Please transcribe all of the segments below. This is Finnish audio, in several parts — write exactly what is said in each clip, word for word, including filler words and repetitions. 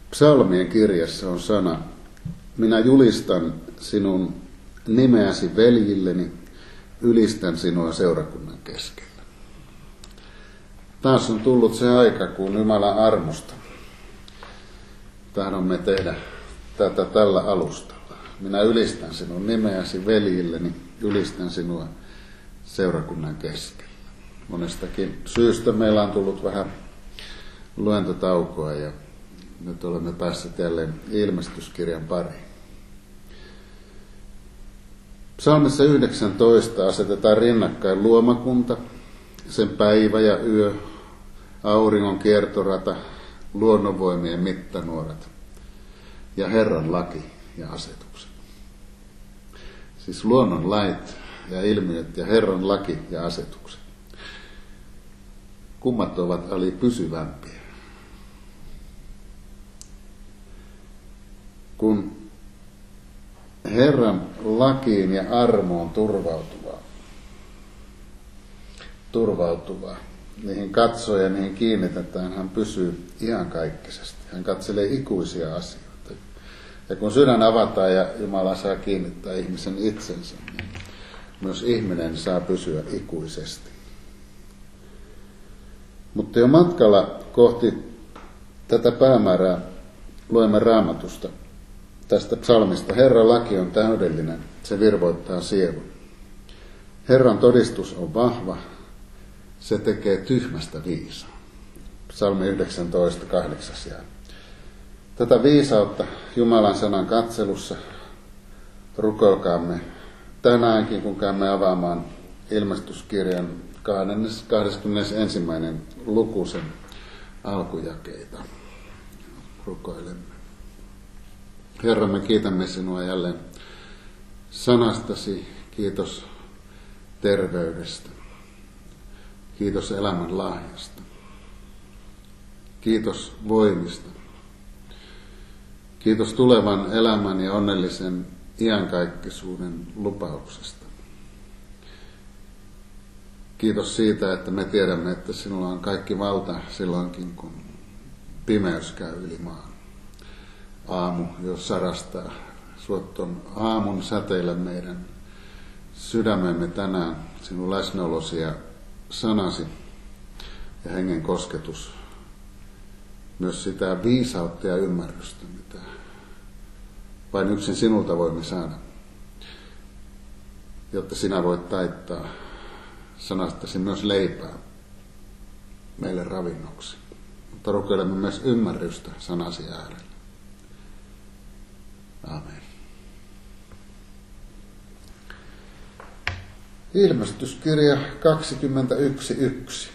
Psalmien kirjassa on sana: minä julistan sinun nimeäsi veljilleni, ylistän sinua seurakunnan keskellä. Taas on tullut se aika, kun Jumalan armosta tahdomme tehdä tätä tällä alustalla. Minä ylistän sinun nimeäsi veljilleni, ylistän sinua seurakunnan keskellä. Monestakin syystä meillä on tullut vähän luentotaukoa ja nyt olemme päässeet jälleen ilmestyskirjan pariin. Psalmissa yhdeksäntoista asetetaan rinnakkain luomakunta, sen päivä ja yö, auringon kiertorata, luonnonvoimien mittanuorat ja Herran laki ja asetukset. Siis luonnon lait ja ilmiöt ja Herran laki ja asetukset. Kummat ovat ali pysyvämpiä. Kun Herran lakiin ja armoon turvautuvaa, turvautuvaa, niihin katsoo ja niihin kiinnitetään, hän pysyy iankaikkisesti. Hän katselee ikuisia asioita. Ja kun sydän avataan ja Jumala saa kiinnittää ihmisen itsensä, niin myös ihminen saa pysyä ikuisesti. Mutta jo matkalla kohti tätä päämäärää luemme Raamatusta tästä psalmista. Herran laki on täydellinen, se virvoittaa sielun. Herran todistus on vahva, se tekee tyhmästä viisaan. Psalmi yhdeksäntoista, kahdeksas jää. Tätä viisautta Jumalan sanan katselussa rukoilkaamme tänäänkin, kun käymme avaamaan ilmestyskirjan kahdeskymmenesensimmäinen luku sen alkujakeita. Rukoilemme. Herra, me kiitämme sinua jälleen sanastasi. Kiitos terveydestä. Kiitos elämän lahjasta. Kiitos voimista. Kiitos tulevan elämän ja onnellisen iankaikkisuuden lupauksesta. Kiitos siitä, että me tiedämme, että sinulla on kaikki valta silloinkin, kun pimeys käy yli maan. Aamu, jos sarastaa, suot ton aamun säteillä meidän sydämemme tänään, sinun läsnäolosi ja sanasi ja hengen kosketus, myös sitä viisautta ja ymmärrystä, mitä vain yksin sinulta voimme saada, jotta sinä voit taittaa sanastasi myös leipää meille ravinnoksi. Mutta rukoilemme myös ymmärrystä sanasi äärellä. Amen. Ilmestyskirja kaksikymmentäyksi yksi.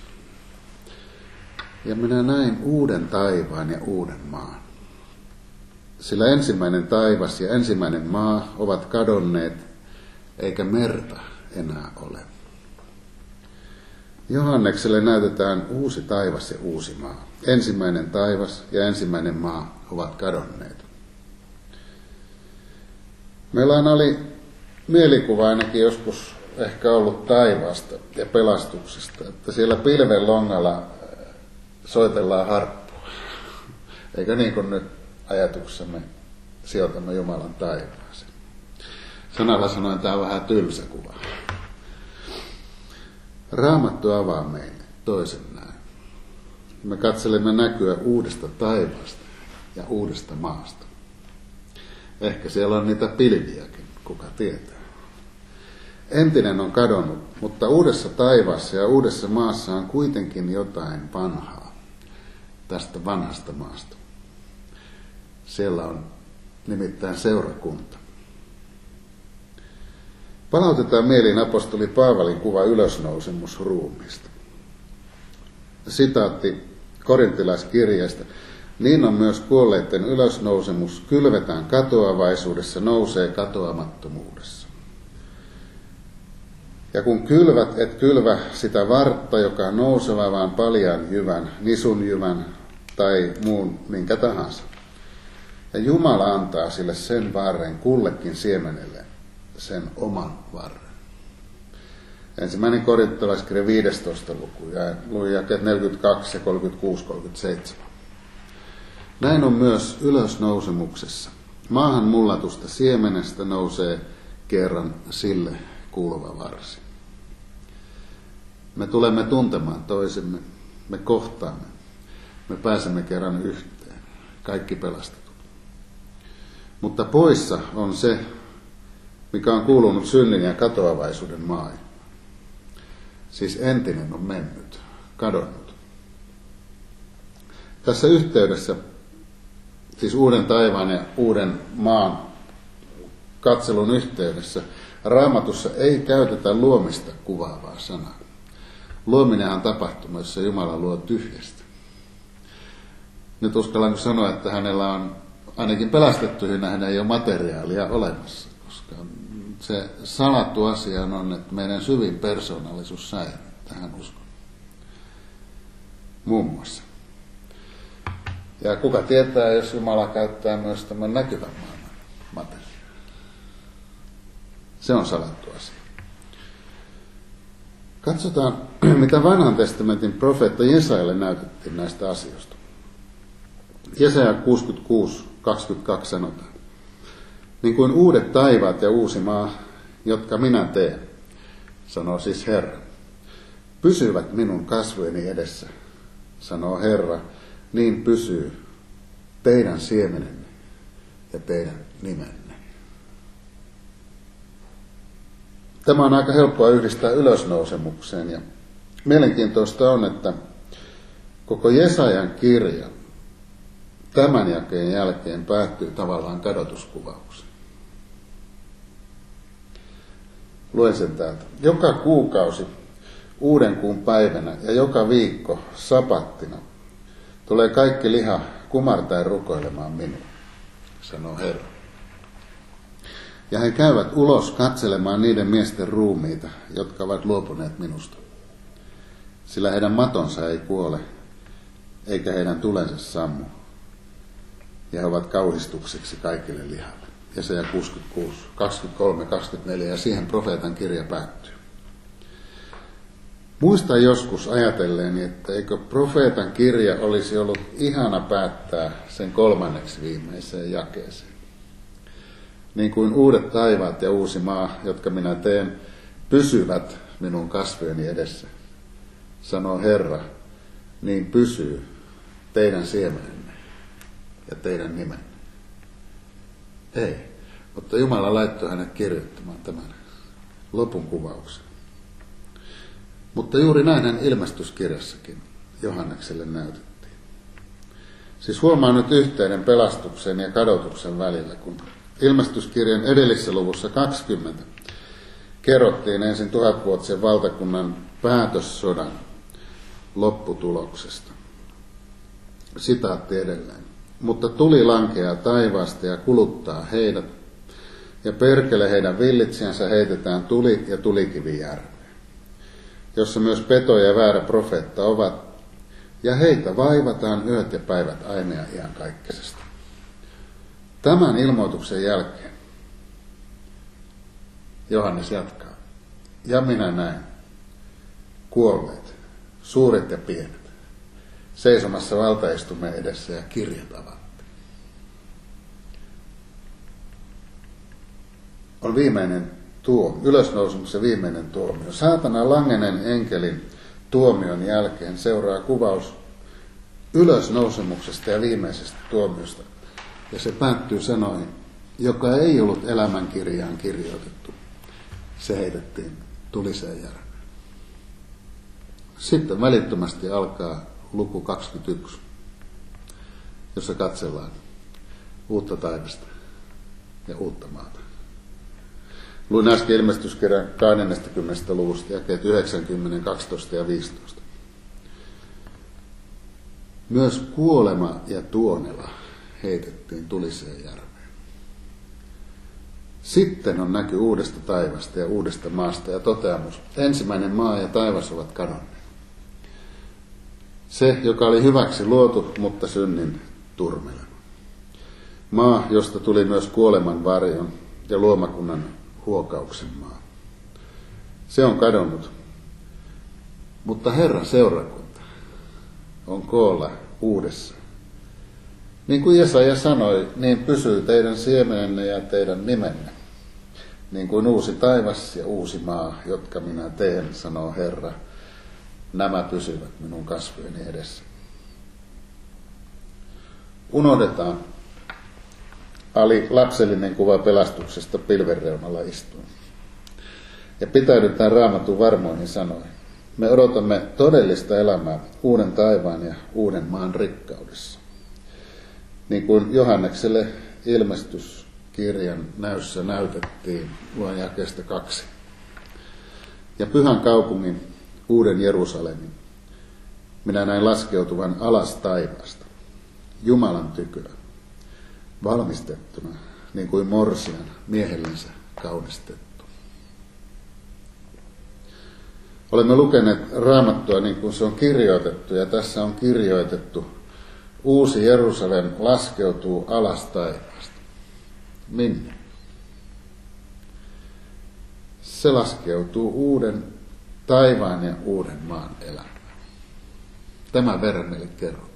Ja minä näin uuden taivaan ja uuden maan. Sillä ensimmäinen taivas ja ensimmäinen maa ovat kadonneet, eikä merta enää ole. Johannekselle näytetään uusi taivas ja uusi maa. Ensimmäinen taivas ja ensimmäinen maa ovat kadonneet. Meillä on oli mielikuva ainakin joskus ehkä ollut taivaasta ja pelastuksesta, että siellä pilven longalla soitellaan harppua. Eikä niin kuin nyt ajatuksemme sijoitamme Jumalan taivaaseen. Sanalla sanoen tämä on vähän tylsä kuva. Raamattu avaa meille toisen näin. Me katselemme näkyä uudesta taivaasta ja uudesta maasta. Ehkä siellä on niitä pilviäkin, kuka tietää. Entinen on kadonnut, mutta uudessa taivaassa ja uudessa maassa on kuitenkin jotain vanhaa tästä vanhasta maasta. Siellä on nimittäin seurakunta. Palautetaan mieliin apostoli Paavalin kuva ylösnousemusruumiista. Sitaatti korintilaiskirjeestä. Niin on myös kuolleiden ylösnousemus, kylvetään katoavaisuudessa, nousee katoamattomuudessa. Ja kun kylvät, et kylvä sitä vartta, joka on nouseva, vaan paljaan jyvän, nisun jyvän tai muun minkä tahansa. Ja Jumala antaa sille sen varren, kullekin siemenelle sen oman varren. Ensimmäinen korintolaiskirja viidestoista luku, ja luin jakeet neljäkymmentäkaksi ja kolmekymmentäkuusi kolmekymmentäseitsemän. Näin on myös ylösnousemuksessa. Maahan mullatusta siemenestä nousee kerran sille kuuluva varsi. Me tulemme tuntemaan toisemme, me kohtaamme, me pääsemme kerran yhteen, kaikki pelastetut. Mutta poissa on se, mikä on kuulunut synnin ja katoavaisuuden maailmaan. Siis entinen on mennyt, kadonnut. Tässä yhteydessä, siis uuden taivaan ja uuden maan katselun yhteydessä, Raamatussa ei käytetä luomista kuvaavaa sanaa. Luominenhan tapahtuma, jossa Jumala luo tyhjästä. Nyt uskallanko sanoa, että hänellä on ainakin pelastettyihin nähden ei ole materiaalia olemassa, koska se salattu asia on, että meidän syvin persoonallisuus säilyy. Tähän uskon. Muun muassa. Ja kuka tietää, jos Jumala käyttää myös tämän näkyvän maailman materiaalia. Se on salattu asia. Katsotaan, mitä vanhan testamentin profeetta Jesajalle näytettiin näistä asioista. Jesaja kuusikymmentäkuusi kaksikymmentäkaksi sanotaan. Niin kuin uudet taivaat ja uusi maa, jotka minä teen, sanoo siis Herra, pysyvät minun kasvojeni edessä, sanoo Herra, niin pysyy teidän siemenenne ja teidän nimenne. Tämä on aika helppoa yhdistää ylösnousemukseen ja mielenkiintoista on, että koko Jesajan kirja tämän jakeen jälkeen päättyy tavallaan kadotuskuvaukseen. Luen sen täältä. Joka kuukausi uuden kuun päivänä ja joka viikko sapattina tulee kaikki liha kumartaen rukoilemaan minua, sanoo Herra. Ja he käyvät ulos katselemaan niiden miesten ruumiita, jotka ovat luopuneet minusta. Sillä heidän matonsa ei kuole, eikä heidän tulensa sammu. Ja he ovat kauhistukseksi kaikille lihalle. Jesaja kuusikymmentäkuusi, kaksikymmentäkolme, kaksikymmentäneljä ja siihen profeetan kirja päättyy. Muistan joskus ajatelleeni, että eikö profeetan kirja olisi ollut ihana päättää sen kolmanneksi viimeiseen jakeeseen. Niin kuin uudet taivaat ja uusi maa, jotka minä teen, pysyvät minun kasvojeni edessä, sanoo Herra, niin pysyy teidän siemenenne ja teidän nimenne. Ei, mutta Jumala laittoi hänet kirjoittamaan tämän lopun kuvauksen. Mutta juuri näin hän ilmestyskirjassakin Johannekselle näytettiin. Siis huomaa nyt yhteyden pelastuksen ja kadotuksen välillä, kun ilmestyskirjan edellisessä luvussa kaksikymmentä kerrottiin ensin tuhatvuotisen valtakunnan päätössodan lopputuloksesta. Sitaatti edelleen. Mutta tuli lankeaa taivaasta ja kuluttaa heidät, ja perkele heidän villitsijänsä heitetään tuli ja tulikivi järveen, jossa myös peto ja väärä profeetta ovat, ja heitä vaivataan yöt ja päivät aina ja iankaikkisesta. Tämän ilmoituksen jälkeen Johannes jatkaa. Ja minä näen kuolleet, suuret ja pienet, seisomassa valtaistumeen edessä ja kirjat avattiin. On viimeinen tuo, ylösnousemuksen viimeinen tuomio. Saatanan langenen enkelin tuomion jälkeen seuraa kuvaus ylösnousemuksesta ja viimeisestä tuomiosta. Ja se päättyy sanoihin, joka ei ollut elämänkirjaan kirjoitettu. Se heitettiin tuliseen järveen. Sitten välittömästi alkaa luku kaksikymmentäyksi, jossa katsellaan uutta taivasta ja uutta maata. Luin äsken ilmestyskirjan kaksikymmentä luvusta jakeet yhdeksänkymmentä, kaksitoista ja viisitoista. Myös kuolema ja tuonela heitettiin tuliseen järveen. Sitten on näky uudesta taivasta ja uudesta maasta ja toteamus. Ensimmäinen maa ja taivas ovat kadonneet. Se, joka oli hyväksi luotu, mutta synnin turmelema. Maa, josta tuli myös kuoleman varjon ja luomakunnan huokauksen maa. Se on kadonnut. Mutta Herran seurakunta on koolla uudessa Niin kuin Jesaja sanoi, niin pysyy teidän siemenenne ja teidän nimenne. Niin kuin uusi taivas ja uusi maa, jotka minä teen, sanoo Herra. Nämä pysyvät minun kasvojeni edessä. Unohdetaan ali lapsellinen kuva pelastuksesta pilvenreunalla istuen. Ja pitäydytään Raamatun varmoihin sanoihin. Me odotamme todellista elämää uuden taivaan ja uuden maan rikkaudessa. Niin kuin Johannekselle ilmestyskirjan näyssä näytettiin, luen jakeesta kaksi. Ja pyhän kaupungin, uuden Jerusalemin, minä näin laskeutuvan alas taivaasta, Jumalan tyköä, valmistettuna, niin kuin morsian miehellensä kaunistettu. Olemme lukeneet Raamattua niin kuin se on kirjoitettu, ja tässä on kirjoitettu, uusi Jerusalem laskeutuu alas taivaasta. Minne? Se laskeutuu uuden taivaan ja uuden maan elämään. Tämä verran meille kerrotaan.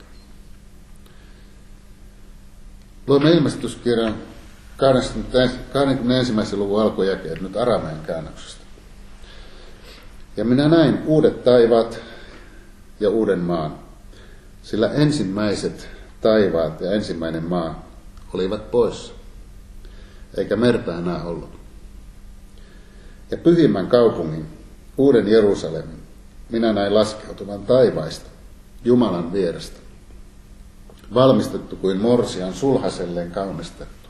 Luemme ilmestyskirjan kaksikymmentäyksi luvun alkujakeet nyt aramean käännöksestä. Ja minä näin uudet taivaat ja uuden maan, sillä ensimmäiset taivaat ja ensimmäinen maa olivat poissa, eikä merta enää ollut. Ja pyhimmän kaupungin, uuden Jerusalemin, minä näin laskeutuvan taivaista, Jumalan vierestä, valmistettu kuin morsian sulhaselleen kaunistettu.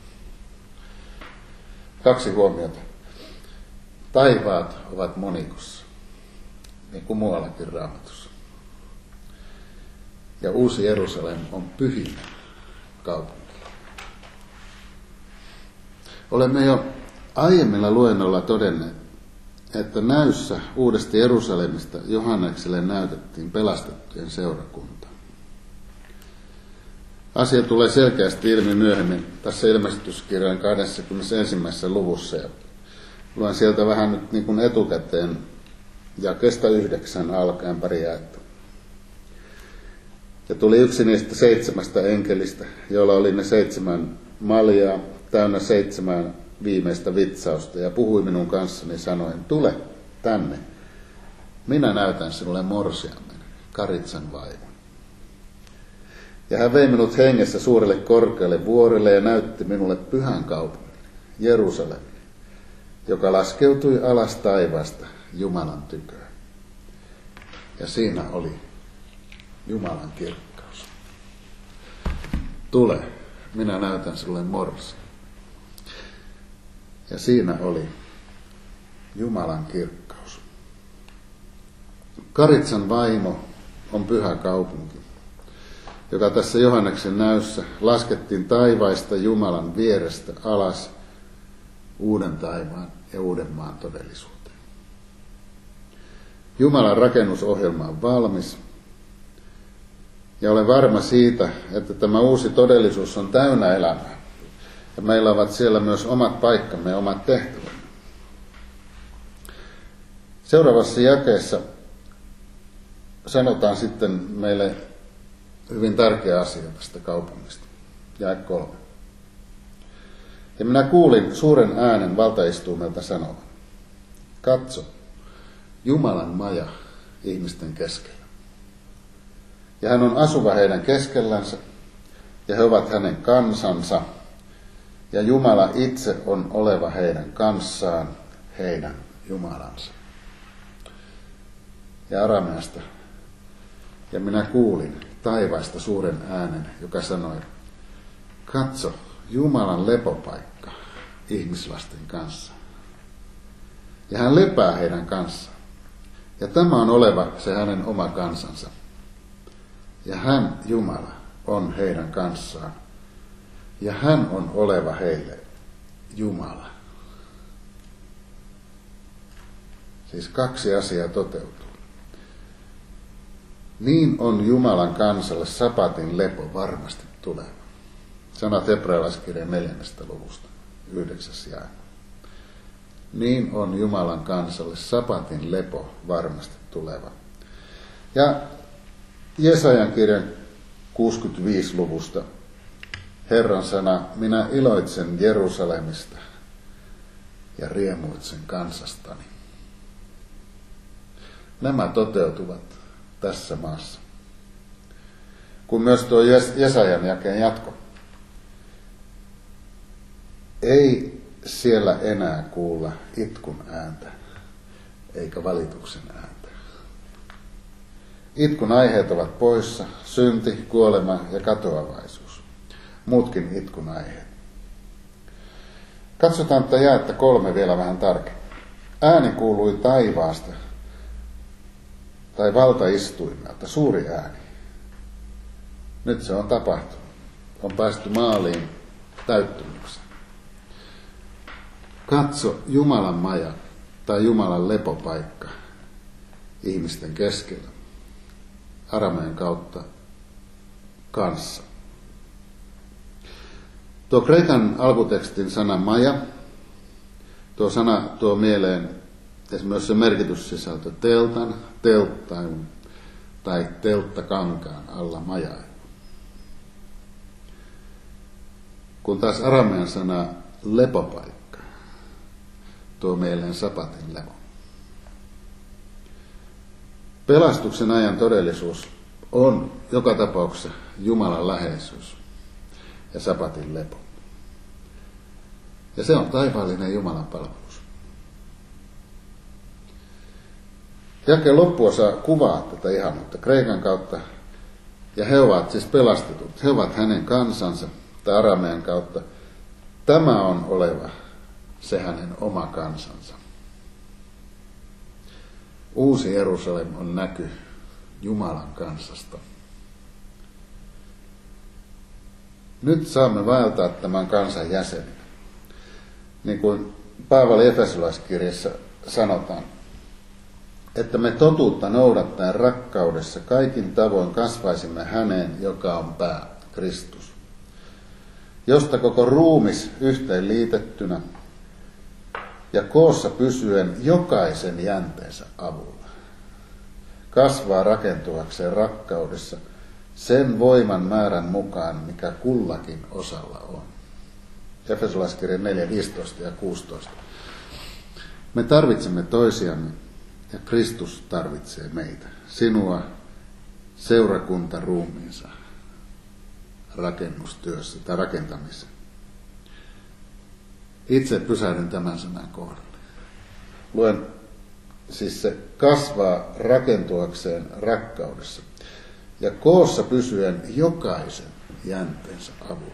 Kaksi huomiota. Taivaat ovat monikossa, niin kuin muuallakin Raamatussa. Ja uusi Jerusalem on pyhin kaupunki. Olemme jo aiemmilla luennolla todenneet, että näyssä uudesta Jerusalemista Johannekselle näytettiin pelastettujen seurakunta. Asia tulee selkeästi ilmi myöhemmin tässä ilmestyskirjan kaksikymmentäyksi luvussa. Ja luen sieltä vähän nyt niin kuin etukäteen jakeesta yhdeksän alkaen pari jaetta. Ja tuli yksi niistä seitsemästä enkelistä, joilla oli ne seitsemän maljaa täynnä seitsemän viimeistä vitsausta, ja puhui minun kanssani sanoen, tule tänne, minä näytän sinulle morsiamen, Karitsan vaimon. Ja hän vei minut hengessä suurelle korkealle vuorelle ja näytti minulle pyhän kaupungin, Jerusalemin, joka laskeutui alas taivaasta Jumalan tyköön. Ja siinä oli Jumalan kirkkaus. Tule, minä näytän sinulle morsiamen. Ja siinä oli Jumalan kirkkaus. Karitsan vaimo on pyhä kaupunki, joka tässä Johanneksen näyssä laskettiin taivaista Jumalan vierestä alas uuden taivaan ja uuden maan todellisuuteen. Jumalan rakennusohjelma on valmis, ja olen varma siitä, että tämä uusi todellisuus on täynnä elämää. Ja meillä ovat siellä myös omat paikkamme ja omat tehtävämme. Seuraavassa jakeessa sanotaan sitten meille hyvin tärkeä asia tästä kaupungista. Jae kolme. Ja minä kuulin suuren äänen valtaistuimelta sanovan, katso, Jumalan maja ihmisten keskellä. Ja hän on asuva heidän keskellänsä, ja he ovat hänen kansansa, ja Jumala itse on oleva heidän kanssaan, heidän Jumalansa. Ja arameasta. Ja minä kuulin taivaasta suuren äänen, joka sanoi, katso, Jumalan lepopaikka ihmislasten kanssa. Ja hän lepää heidän kanssaan. Ja tämä on oleva se hänen oma kansansa. Ja hän, Jumala, on heidän kanssaan. Ja hän on oleva heille Jumala. Siis kaksi asiaa toteutuu. Niin on Jumalan kansalle sapatin lepo varmasti tuleva. Sanat hebrealaiskirjan neljännestä luvusta, yhdeksäs jae. Niin on Jumalan kansalle sapatin lepo varmasti tuleva. Ja Jesajan kirjan kuusikymmentäviisi luvusta Herran sana, minä iloitsen Jerusalemista ja riemuitsen kansastani. Nämä toteutuvat tässä maassa. Kun myös tuo Jesajan jakeen jatko. Ei siellä enää kuulla itkun ääntä, eikä valituksen ääntä. Itkun aiheet ovat poissa, synti, kuolema ja katoavaisuus. Muutkin itkun aiheet. Katsotaan tätä jaetta kolme vielä vähän tarkemmin. Ääni kuului taivaasta, tai valtaistuimelta, suuri ääni. Nyt se on tapahtunut. On päästy maaliin täyttymykseen. Katso Jumalan maja tai Jumalan lepopaikka ihmisten keskellä. Arameen kautta kanssa. Tuo kreikan alkutekstin sana maja, tuo sana tuo mieleen esimerkiksi se merkityssisältö teltan, telttailun tai telttakankaan alla majailu. Kun taas aramean sana lepopaikka tuo mieleen sapatin lepo. Pelastuksen ajan todellisuus on joka tapauksessa Jumalan läheisyys ja sapatin lepo. Ja se on taivaallinen Jumalan palvelus. Jakeen loppuosa kuvaa tätä ihanuutta kreikan kautta, ja he ovat siis pelastetut. He ovat hänen kansansa, tai aramean kautta. Tämä on oleva se hänen oma kansansa. Uusi Jerusalem on näky Jumalan kansasta. Nyt saamme vaeltaa tämän kansan jäseninä. Niin kuin Paavali Efesolaiskirjassa sanotaan, että me totuutta noudattaen rakkaudessa kaikin tavoin kasvaisimme häneen, joka on pää, Kristus, josta koko ruumis yhteen liitettynä ja koossa pysyen jokaisen jänteensä avulla kasvaa rakentuakseen rakkaudessa sen voiman määrän mukaan, mikä kullakin osalla on. Efesolaiskirja neljä, viisitoista ja kuusitoista. Me tarvitsemme toisiamme ja Kristus tarvitsee meitä, sinua seurakunta ruumiinsa rakennustyössä tai rakentamisessa. Itse pysähdyn tämän sanan kohdalle. Luen siis se kasvaa rakentuakseen rakkaudessa ja koossa pysyen jokaisen jänteensä avulla.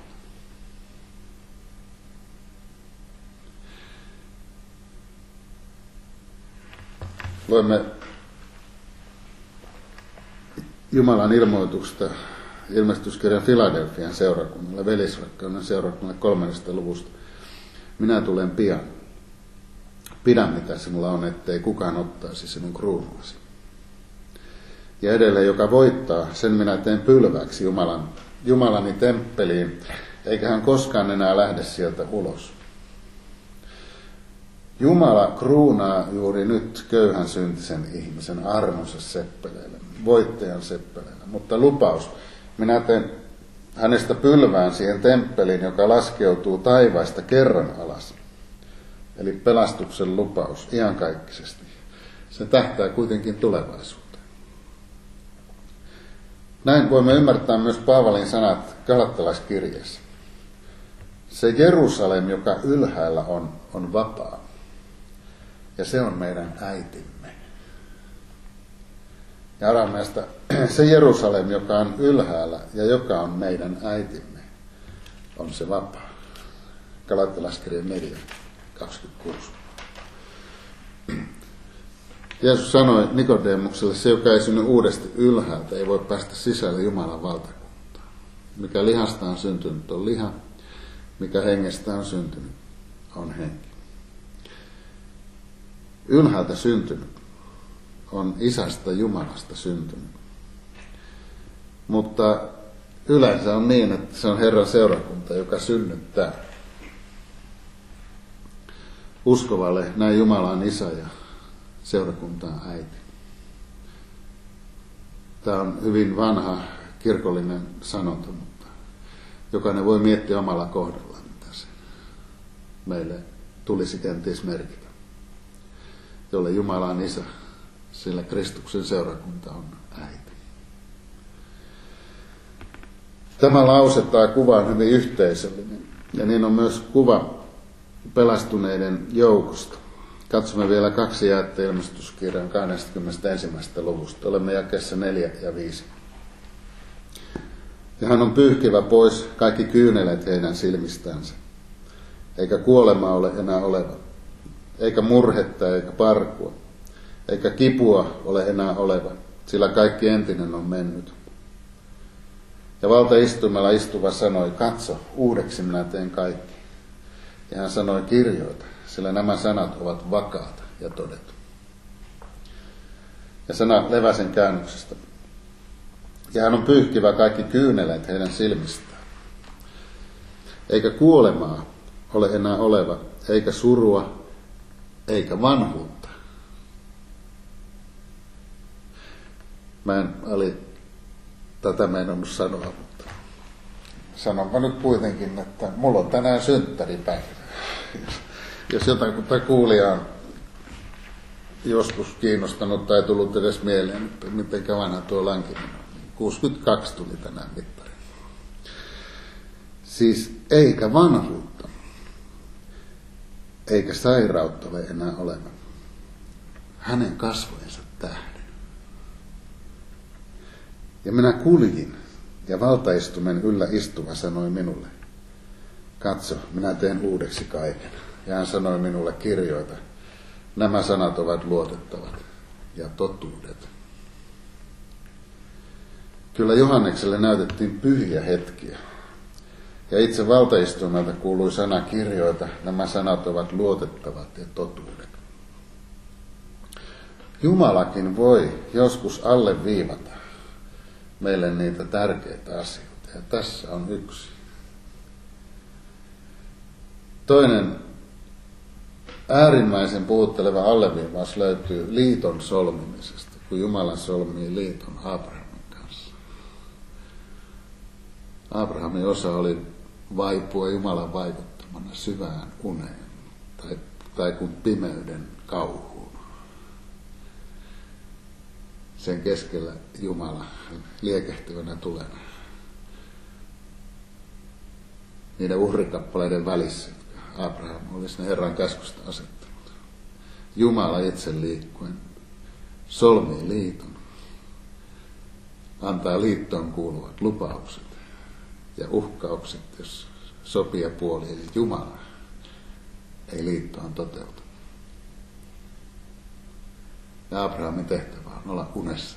Luemme Jumalan ilmoituksesta ilmestyskirjan Filadelfian seurakunnalle, velisrakkauden seurakunnalle kolmannesta luvusta. Minä tulen pian. Pidä mitä sinulla on, ettei kukaan ottaisi sinun kruunuasi. Ja edelleen, joka voittaa, sen minä teen pylväksi Jumalan, Jumalani temppeliin, eikä hän koskaan enää lähde sieltä ulos. Jumala kruunaa juuri nyt köyhän syntisen ihmisen armonsa seppeleille, voittajan seppeleille. Mutta lupaus, minä teen hänestä pylvään siihen temppeliin, joka laskeutuu taivaista kerran alas. Eli pelastuksen lupaus iankaikkisesti. Se tähtää kuitenkin tulevaisuuteen. Näin voimme ymmärtää myös Paavalin sanat Galattalaiskirjeessä. Se Jerusalem, joka ylhäällä on, on vapaa. Ja se on meidän äitimme. Ja arameasta se Jerusalem, joka on ylhäällä ja joka on meidän äitimme, on se vapaa. Galattalaiskirja neljä, kaksikymmentäkuusi. Jeesus sanoi Nikodemukselle, se joka ei synny uudesti ylhäältä, ei voi päästä sisälle Jumalan valtakuntaan. Mikä lihasta on syntynyt on liha, mikä hengestä on syntynyt on henki. Ylhäältä syntynyt on isästä Jumalasta syntynyt. Mutta yleensä on niin, että se on Herran seurakunta, joka synnyttää uskovalle näin Jumala on isä ja seurakunta on äiti. Tämä on hyvin vanha kirkollinen sanonta, mutta Jokainen voi miettiä omalla kohdallaan, mitä se meille tulisi kenties merkitä. Jolle Jumala on isä, sillä Kristuksen seurakunta on äiti. Tämä lause tai kuva on hyvin yhteisöllinen, ja niin on myös kuva pelastuneiden joukosta. Katsomme vielä kaksi jaetta ilmestyskirjan kaksikymmentäyksi. luvusta. Olemme jakeessa neljä ja viisi. Ja hän on pyyhkivä pois kaikki kyyneleet heidän silmistänsä, eikä kuolema ole enää oleva, eikä murhetta eikä parkua, eikä kipua ole enää oleva, sillä kaikki entinen on mennyt. Ja valtaistuimella istuva sanoi, katso, uudeksi minä teen kaikki. Ja hän sanoi, kirjoita, sillä nämä sanat ovat vakaat ja todettu. Ja sana Leväsen käännöksestä. Ja hän on pyyhkivä kaikki kyyneleet heidän silmistään. Eikä kuolemaa ole enää oleva, eikä surua, eikä vanhuutta. Mä en oli tätä meinannut sanoa, mutta sanonpa nyt kuitenkin, että mulla on tänään synttäripäivä. Jos jotakuta kuulija on joskus kiinnostanut tai tullut edes mieleen, että miten vanha tuo Lankinen on. kuusikymmentäkaksi tuli tänään mittari. Siis eikä vanhuutta, eikä sairautta ole enää oleva. Hänen kasvojensa tähden. Ja minä kuljin, ja valtaistumen yllä istuva sanoi minulle, katso, minä teen uudeksi kaiken. Ja hän sanoi minulle, kirjoita, nämä sanat ovat luotettavat ja totuudet. Kyllä Johannekselle näytettiin pyhiä hetkiä. Ja itse valtaistuimelta kuului sana, kirjoita, nämä sanat ovat luotettavat ja totuudet. Jumalakin voi joskus alleviivata meille niitä tärkeitä asioita. Ja tässä on yksi. Toinen äärimmäisen puhutteleva alleviivaus löytyy liiton solmimisesta, kun Jumala solmii liiton Abrahamin kanssa. Abrahamin osa oli vaipua Jumalan vaikuttamana syvään uneen tai, tai kuin pimeyden kauhuun. Sen keskellä Jumala liekehtivänä tulena. Niiden uhrikappaleiden välissä, jotka Abraham oli sinne Herran käskystä asettanut. Jumala itse liikkuen solmii liiton, antaa liittoon kuuluvat lupaukset ja uhkaukset, jos sopijapuoli eli Jumala ei liittoon toteuta. Ja Abrahamin tehtävä on olla unessa.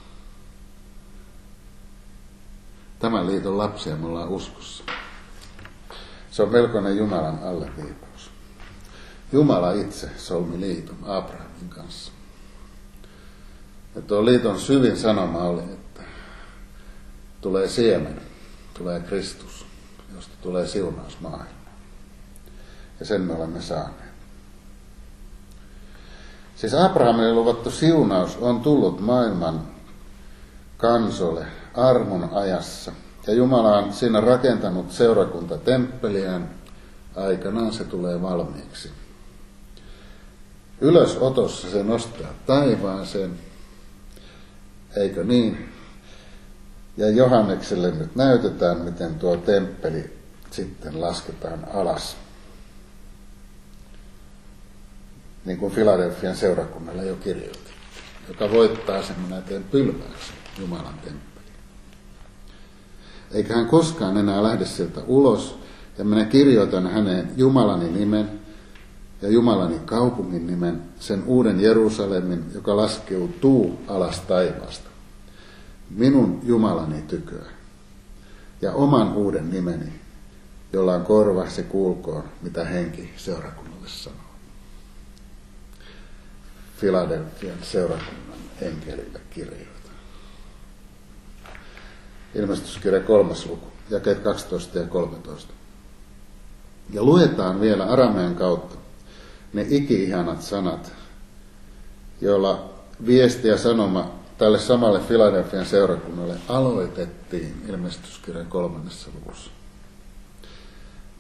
Tämän liiton lapsia me ollaan uskossa. Se on melkoinen Jumalan alleviipaus. Jumala itse solmi liiton Abrahamin kanssa. Ja tuo liiton syvin sanoma oli, että tulee siemen, tulee Kristus, josta tulee siunaus maailmaan. Ja sen me olemme saaneet. Siis Abrahamille luvattu siunaus on tullut maailman kansoille armon ajassa. Ja Jumala on siinä rakentanut seurakuntatemppeliään. Aikanaan se tulee valmiiksi. Ylösotossa se nostaa taivaaseen. Eikö niin? Ja Johannekselle nyt näytetään, miten tuo temppeli sitten lasketaan alas. Niin kuin Filadelfian seurakunnalle jo kirjoitin. Joka voittaa sen, minä teen pylvääksi Jumalan temppeli. Eikä hän koskaan enää lähde sieltä ulos, ja minä kirjoitan häneen Jumalani nimen ja Jumalani kaupungin nimen, sen uuden Jerusalemin, joka laskeutuu alas taivaasta, minun Jumalani tyköä, ja oman uuden nimeni, jolla on korva, se kuulkoon, mitä henki seurakunnalle sanoo. Filadelfian seurakunnan enkelille kirjoita. Ilmestyskirja kolmas luku, jakeet kaksitoista ja kolmetoista. Ja luetaan vielä aramean kautta ne iki-ihanat sanat, joilla viesti ja sanoma tälle samalle Filadelfian seurakunnalle aloitettiin ilmestyskirjan kolmannessa luvussa.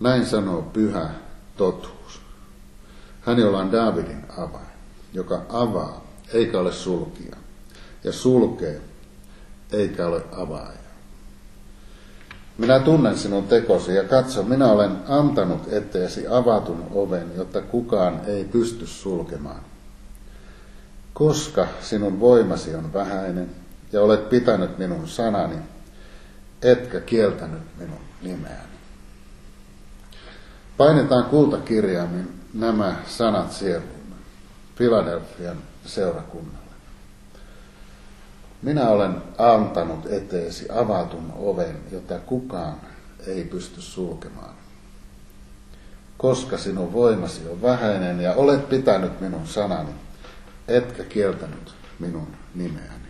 Näin sanoo pyhä totuus. Hän, jolla on Daavidin avain, joka avaa, eikä ole sulkija, ja sulkee, eikä ole avaaja. Minä tunnen sinun tekosi ja katso, minä olen antanut eteesi avatun oven, jotta kukaan ei pysty sulkemaan. Koska sinun voimasi on vähäinen ja olet pitänyt minun sanani, etkä kieltänyt minun nimeäni. Painetaan kultakirjaimin nämä sanat sieluumme, Filadelfian seurakunnalle. Minä olen antanut eteesi avatun oven, jota kukaan ei pysty sulkemaan. Koska sinun voimasi on vähäinen ja olet pitänyt minun sanani, etkä kieltänyt minun nimeäni.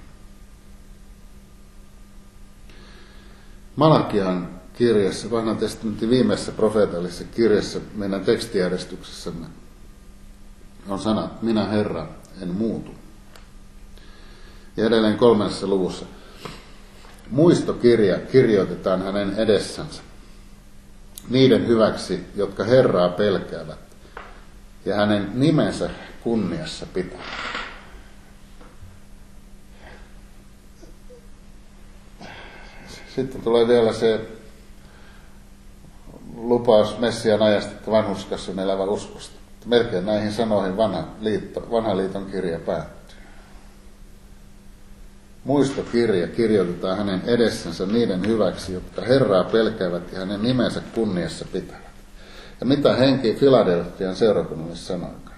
Malakian kirjassa, vanhan testamentin viimeisessä profeetallisessa kirjassa, meidän tekstijärjestyksessämme on sanat, minä Herra, en muutu. Ja edelleen kolmannessa luvussa muistokirja kirjoitetaan hänen edessänsä niiden hyväksi, jotka Herraa pelkäävät ja hänen nimensä kunniassa pitää. Sitten tulee vielä se lupaus Messian ajasta, että vanhurskassa on elävä uskosta. Melkein näihin sanoihin vanha, liitto, vanha liiton kirja päättyy. Muistokirja kirjoitetaan hänen edessänsä niiden hyväksi, jotka Herraa pelkäävät ja hänen nimensä kunniassa pitävät. Ja mitä henki Filadelfian seurakunnalle sanoikaan?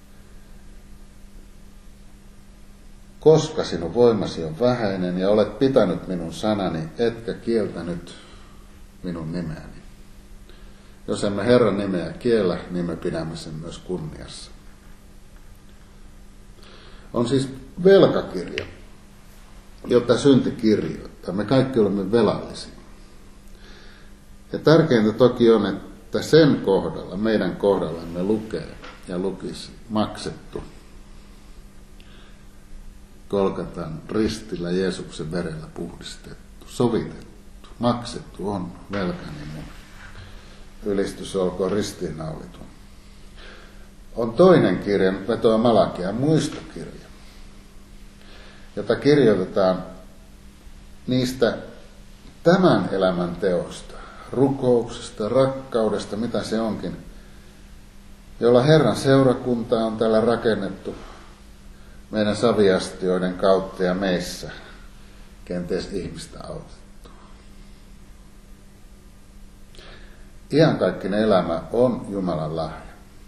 Koska sinun voimasi on vähäinen ja olet pitänyt minun sanani, etkä kieltänyt minun nimeäni. Jos emme Herran nimeä kiellä, niin me pidämme sen myös kunniassa. On siis velkakirja, jota synti kirjoittaa. Me kaikki olemme velallisia. Ja tärkeintä toki on, että sen kohdalla, meidän kohdallamme lukee ja lukisi maksettu. Golgatan ristillä Jeesuksen verellä puhdistettu, sovitettu, maksettu on velkani mun. Ylistys olkoon ristiinnaulitun. On toinen kirja, nyt vetoa Malakia, muistokirja, jota kirjoitetaan niistä tämän elämän teosta, rukouksesta, rakkaudesta, mitä se onkin, jolla Herran seurakunta on täällä rakennettu meidän saviastioiden kautta ja meissä kenties ihmistä autettu. Iankaikkinen elämä on Jumalan lahja.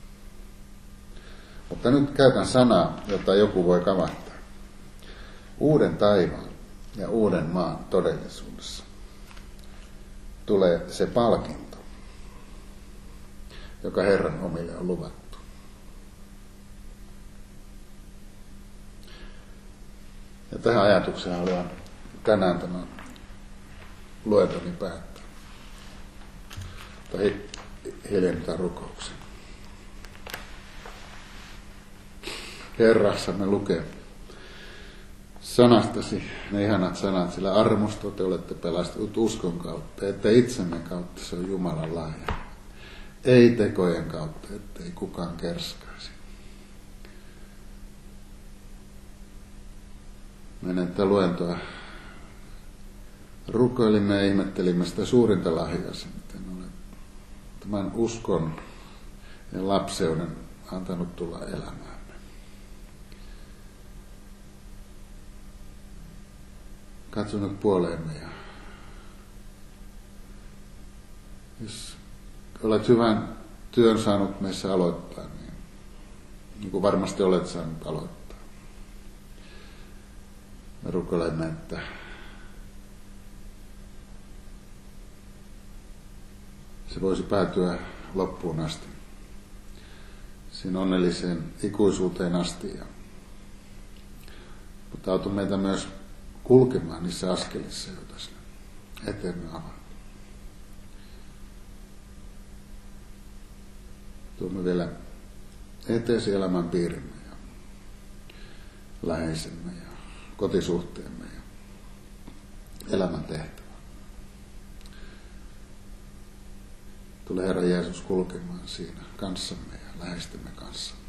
Mutta nyt käytän sanaa, jota joku voi kavahtaa. Uuden taivaan ja uuden maan todellisuudessa tulee se palkinto, joka Herran omille on luvattu. Ja tähän ajatukseen haluan tänään tämän luentoni päättää. Tai hiljentää rukouksen. Herrassamme lukee sanastasi ne ihanat sanat, sillä armosta te olette pelastetut uskon kautta, että itsemme kautta se on Jumalan lahja. Ei tekojen kautta, ettei kukaan kerskaisi. Meidän tätä luentoa rukoilimme ja ihmettelimme sitä suurinta lahjasi, miten olet tämän uskon ja lapseuden antanut tulla elämäämme. Katso nyt puoleemme ja jos olet hyvän työn saanut meissä aloittaa, niin, niin kuin varmasti olet saanut aloittaa. Me rukoilemme, että se voisi päätyä loppuun asti, siinä onnelliseen ikuisuuteen asti. Ja, mutta auta meitä myös kulkemaan niissä askelissa, joita sinä eteemme avaat. Tuomme vielä eteesi elämän piirimme ja läheisemme ja kotisuhteemme ja elämän tehtävä. tule Herra Jeesus kulkemaan siinä kanssamme ja läheistemme kanssa.